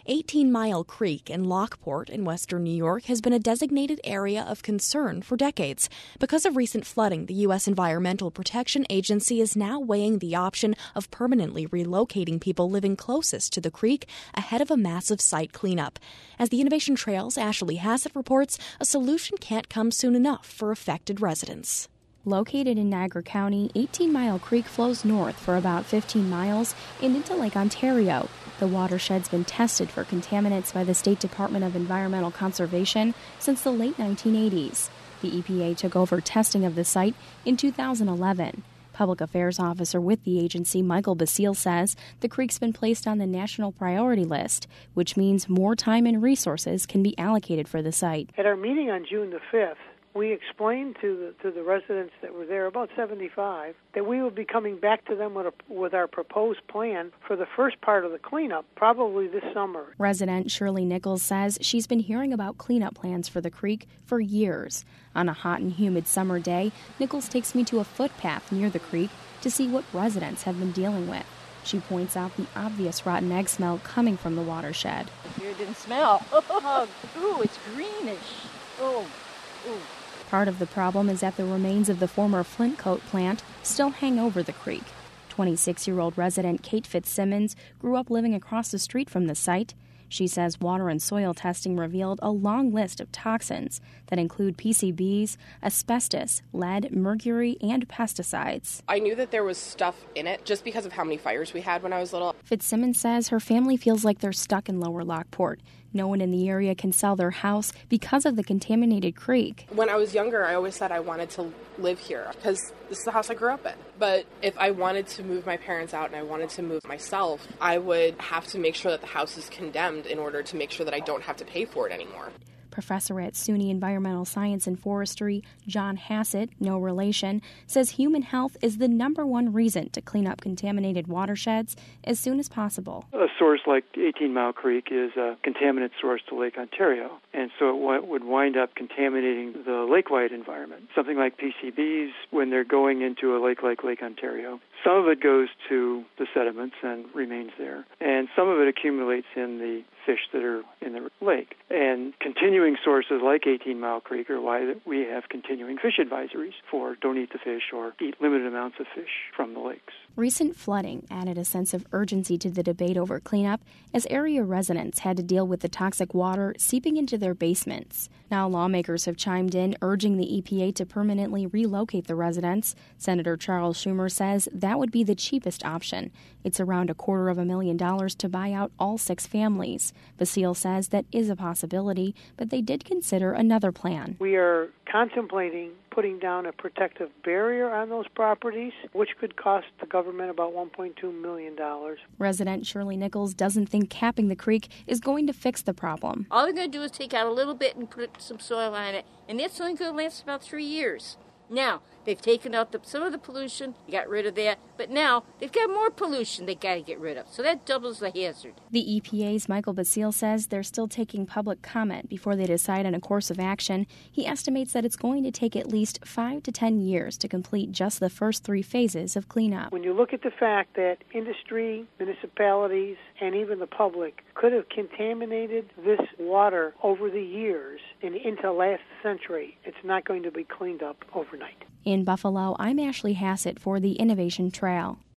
18 Mile Creek in Lockport in western New York has been a designated area of concern for decades. Because of recent flooding, the U.S. Environmental Protection Agency is now weighing the option of permanently relocating people living closest to the creek ahead of a massive site cleanup. As the Innovation Trail's Ashley Hassett reports, a solution can't come soon enough for affected residents. Located in Niagara County, 18 Mile Creek flows north for about 15 miles and into Lake Ontario. The watershed's been tested for contaminants by the State Department of Environmental Conservation since the late 1980s. The EPA took over testing of the site in 2011. Public Affairs Officer with the agency, Michael Basile, says the creek's been placed on the national priority list, which means more time and resources can be allocated for the site. At our meeting on June the 5th, we explained to the residents that were there, about 75, that we would be coming back to them with our proposed plan for the first part of the cleanup, probably this summer. Resident Shirley Nichols says she's been hearing about cleanup plans for the creek for years. On a hot and humid summer day, Nichols takes me to a footpath near the creek to see what residents have been dealing with. She points out the obvious rotten egg smell coming from the watershed. It didn't smell. Oh, ooh, it's greenish. Oh, ooh. Part of the problem is that the remains of the former Flintcoat plant still hang over the creek. 26-year-old resident Kate Fitzsimmons grew up living across the street from the site. She says water and soil testing revealed a long list of toxins that include PCBs, asbestos, lead, mercury, and pesticides. I knew that there was stuff in it just because of how many fires we had when I was little. Fitzsimmons says her family feels like they're stuck in Lower Lockport. No one in the area can sell their house because of the contaminated creek. When I was younger, I always said I wanted to live here because this is the house I grew up in. But if I wanted to move my parents out and I wanted to move myself, I would have to make sure that the house is condemned in order to make sure that I don't have to pay for it anymore. Professor at SUNY Environmental Science and Forestry, John Hassett, no relation, says human health is the number one reason to clean up contaminated watersheds as soon as possible. A source like 18 Mile Creek is a contaminant source to Lake Ontario, and so it would wind up contaminating the lake-wide environment. Something like PCBs, when they're going into a lake like Lake Ontario, some of it goes to the sediments and remains there, and some of it accumulates in the fish that are in the lake. And continuing sources like 18 Mile Creek are why we have continuing fish advisories for don't eat the fish or eat limited amounts of fish from the lakes. Recent flooding added a sense of urgency to the debate over cleanup as area residents had to deal with the toxic water seeping into their basements. Now lawmakers have chimed in, urging the EPA to permanently relocate the residents. Senator Charles Schumer says that would be the cheapest option. It's around $250,000 to buy out all 6 families. Basile says that is a possibility, but they did consider another plan. We are contemplating putting down a protective barrier on those properties, which could cost the government about $1.2 million. Resident Shirley Nichols doesn't think capping the creek is going to fix the problem. All they're going to do is take out a little bit and put some soil on it, and that's only going to last about 3 years. Now, they've taken out some of the pollution, got rid of that, but now they've got more pollution they got to get rid of, so that doubles the hazard. The EPA's Michael Basile says they're still taking public comment before they decide on a course of action. He estimates that it's going to take at least 5 to 10 years to complete just the first 3 phases of cleanup. When you look at the fact that industry, municipalities, and even the public could have contaminated this water over the years and into last century, it's not going to be cleaned up overnight. In Buffalo, I'm Ashley Hassett for the Innovation Trail.